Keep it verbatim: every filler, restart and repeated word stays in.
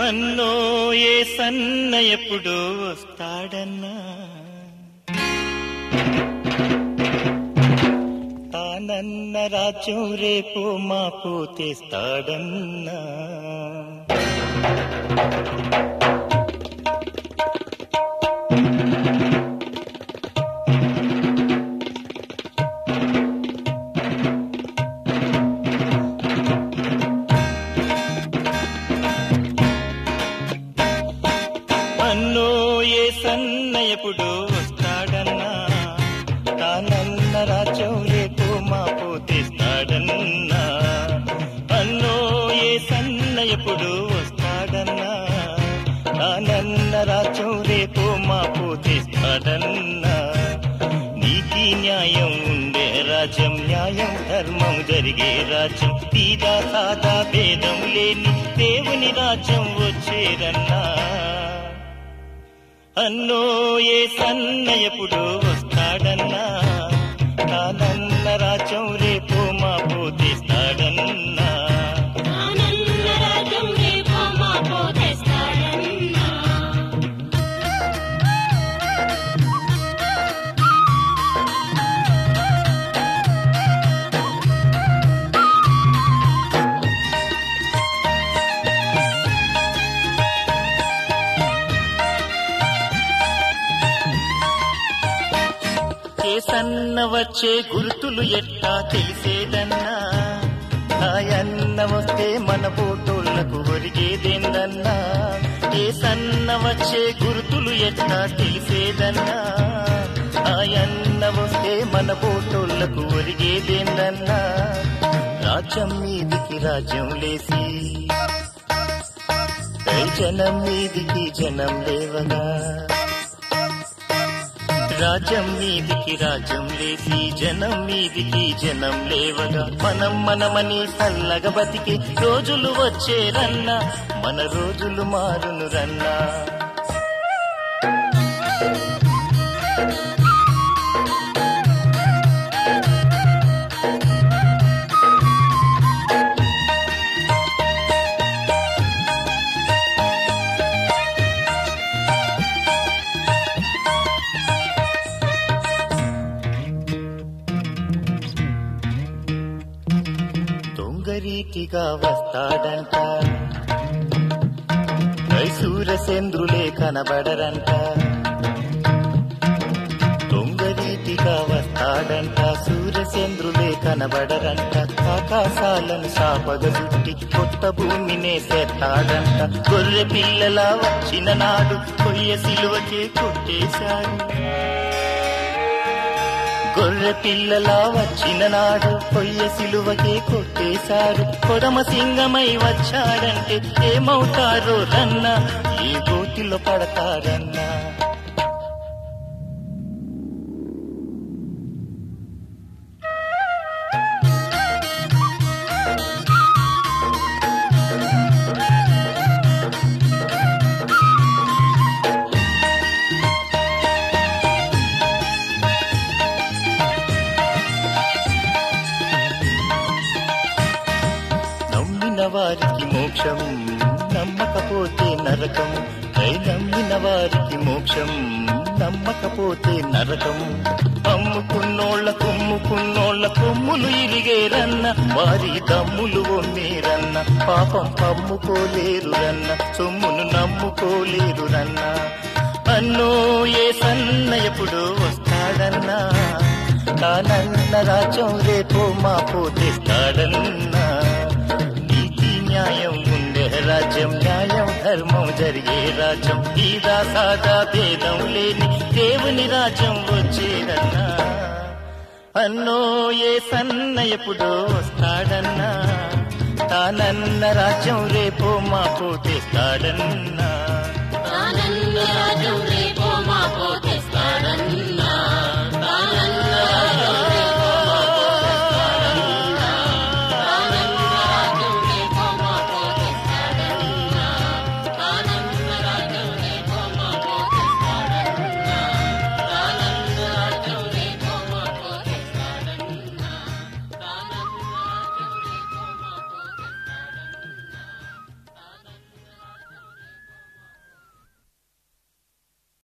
అన్నో ఏ సన్న ఎప్పుడు వస్తాడన్నా, తానన్న రాజ్యం రేపు మాపు తెస్తాడన్నా. అన్నో ఏ సన్న ఎప్పుడు వస్తాడన్నా, తానన్న రాజ్యం రేపు మాపు తెస్తాడన్నా. అన్నో ఏ సన్న ఎప్పుడు వస్తాడన్నా, తానన్న రాజ్యం రేపు మాపు తెస్తాడన్నా. నీతి న్యాయం ఉండే రాజ్యం, న్యాయం ధర్మం జరిగే రాజ్యం, తీదా సాదా భేదం లేని దేవుని రాజ్యం వచ్చేరన్నా. అన్నో ఏ సన్న ఎప్పుడు వస్తాడన్నా, తానన్న రాజ్యం రేపు మాపు తెస్తాడన్నా. సన్న వచ్చే గుర్తులు ఎట్టా తెలిసేదన్నా, ఆయన్న వస్తే మన పోటోళ్లకు ఒరిగేదేందన్నా. ఏ సన్న వచ్చే గుర్తులు ఎట్టా తెలిసేదన్నా, ఆయన్న వస్తే మన పోటోళ్లకు ఒరిగేదేందన్నా. రాజ్యం మీదికి రాజ్యం లేసి, జనం మీదికి జనం లేవగా. రాజ్యం మీదికి రాజ్యం లేసి, జనం మీదికి జనం లేవగా. మనం మనమని చల్లగా బతికి రోజులు వచ్చేరన్నా, మన రోజులు మారును రన్నా. రీతిగా వస్తాడంట, సూరసేంద్రులే కనబడరంట. దొంగ రీతిగా వస్తాడంట, సూరసేంద్రులే కనబడరంట. ఆకాశాలను సాపగ చుట్టి కొత్త భూమినే చేస్తాడంట. గొర్రె పిల్లలా వచ్చిన నాడు కొయ్య సిలువకే కొట్టేశాడు. గొర్రె పిల్లలా వచ్చిన నాడు కొయ్య సిలువకే కొట్టేశారు. కొడమ సింగమై వచ్చాడంటే ఏమవుతారో రన్నా, ఏ గోతిలో పడతారన్నా. వారికి మోక్షం, నమ్మకపోతే నరకం. దై నమ్మిన వారికి మోక్షం, నమ్మకపోతే నరకం. అమ్ముకున్నోళ్ల కొమ్ముకున్నోళ్ల కొమ్ములు ఇరిగేరన్న, వారి దమ్ములు ఒమ్మేరన్న. పాపం పమ్ముకోలేరు రన్న, సొమ్మును నమ్ముకోలేరు రన్న. అన్నో ఏ సన్న ఎప్పుడు వస్తాడన్నా, తానన్న రాజ్యం రేపు మాపు తెస్తాడన్నా. న్యాయం ఉండే రాజ్యం, న్యాయం ధర్మం జరిగే రాజ్యం, తీదా సాదా భేదం లేని దేవుని రాజ్యం వచ్చేదన్నా. అన్నో ఏ సన్న ఎప్పుడు వస్తాడన్నా, తానన్న రాజ్యం రేపు మాపు తెస్తాడన్నా.